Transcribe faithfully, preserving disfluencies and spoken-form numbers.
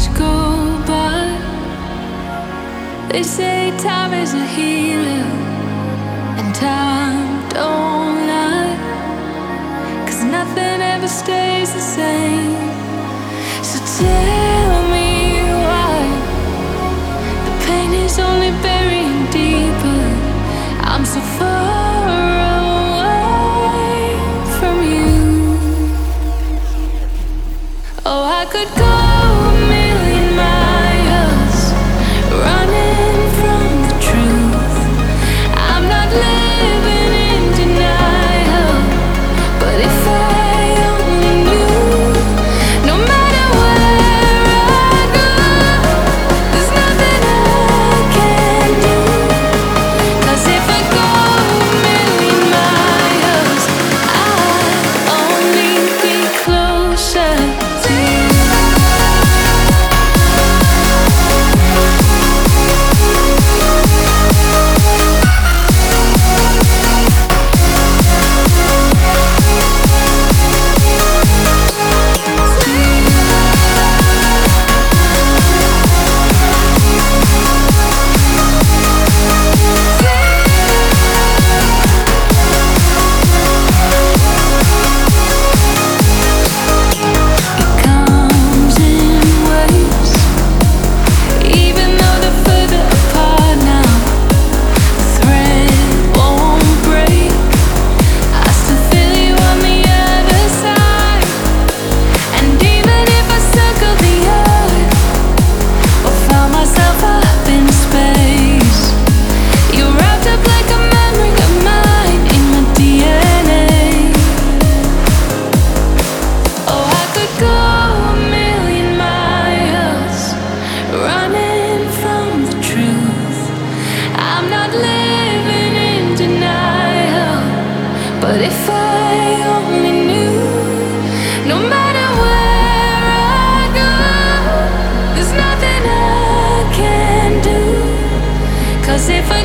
years go by. They say time is a healer, and time don't lie, 'cause nothing ever stays the same. So tell me why the pain is only burying deeper. I'm so far away from you. Oh, I could go a million miles running from the truth. I'm not living in denial, but if I only knew, no matter where I go, there's nothing I can do. 'Cause if I go a million miles, I'll only be closer to you. It comes in waves, even though they're further apart now. The thread won't break. I still feel you on the other side. And even if I circle the earth or found myself up in space, you're wrapped up like a memory of mine in my D N A. Oh, I could go a million miles running from the truth. I'm not living in denial, but if I only knew, no matter where I go, there's nothing I can do. 'Cause if I